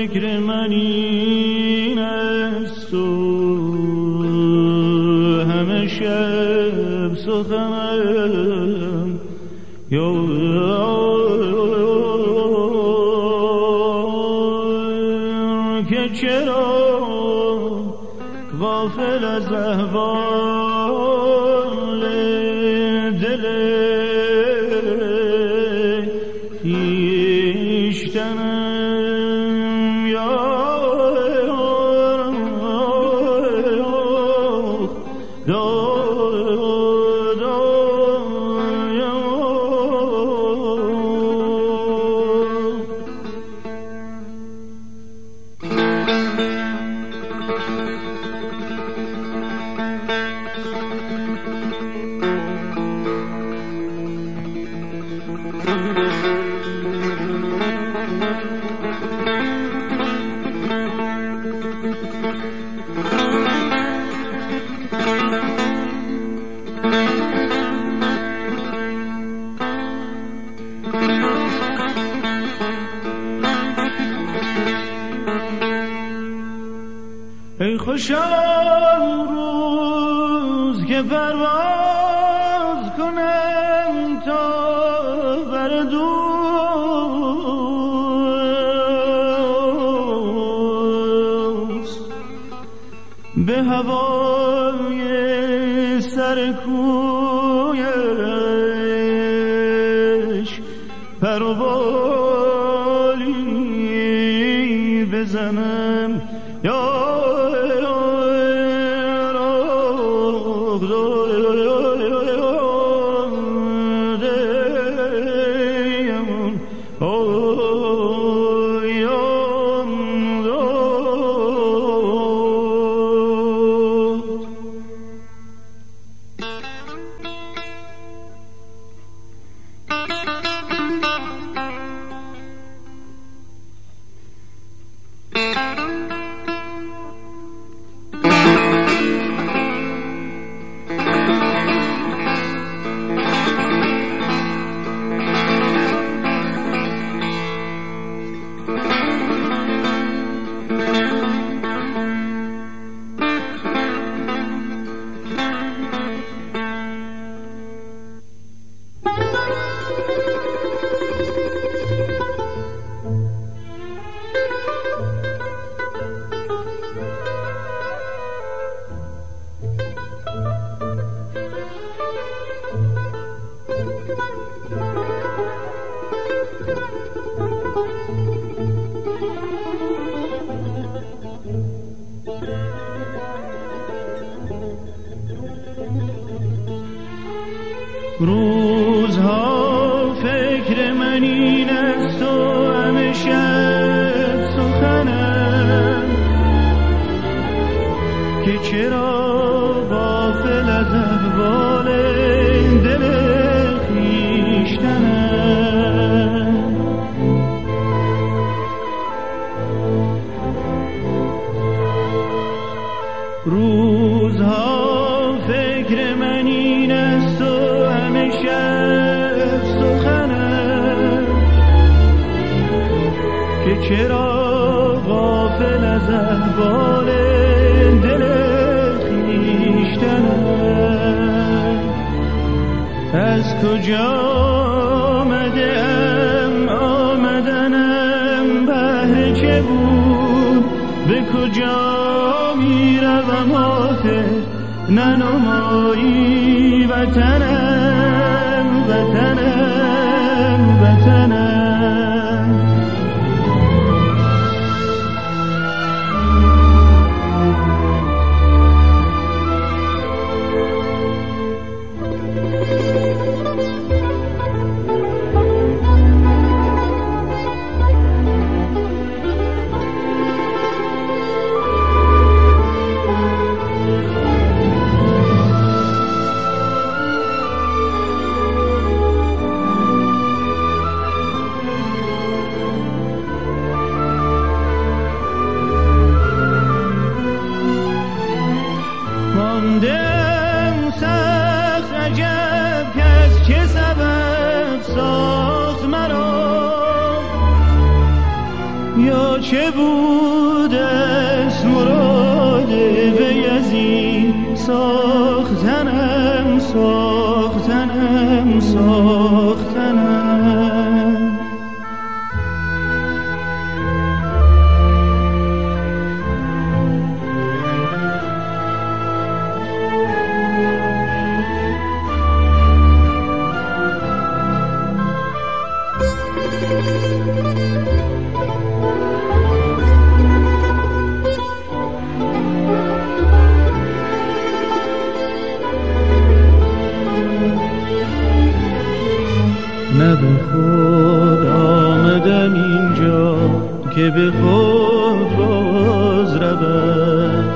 فکر من این است و همه شب سخنم که چرا غافل از احوال دل خویشتنم یا ای خوشا روز که پرواز کنم تا بر دوست به هوای سر کویش پر و بالی بزنم یا روزها فکر من این است و همه شب سخنم که چرا غافل از احوال دل خویشتنم روزها فکر من این است و همه شب سخنم که چرا غافل از احوال دل خویشتنم از کجا آمدم آمدنم بهر چه بود به کجا میروم آخر ننمایی وطنم وطنم وطنم یا چه بودست مراد وی از این ساختنم ساختنم ساختنم. نه به خود آمدم اینجا که به خود باز رود،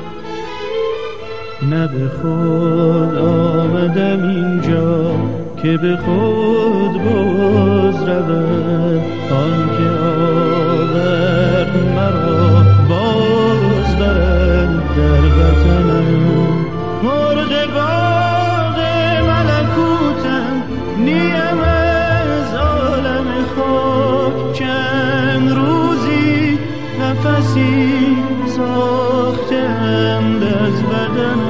نه به خود آمدم اینجا که به خود باز رود. آن که آورد مرا باز برد در وطنم. مرغ باغ ملکوتم نیم از عالم خاک، چند روزی نفسی ساختند از بدنم.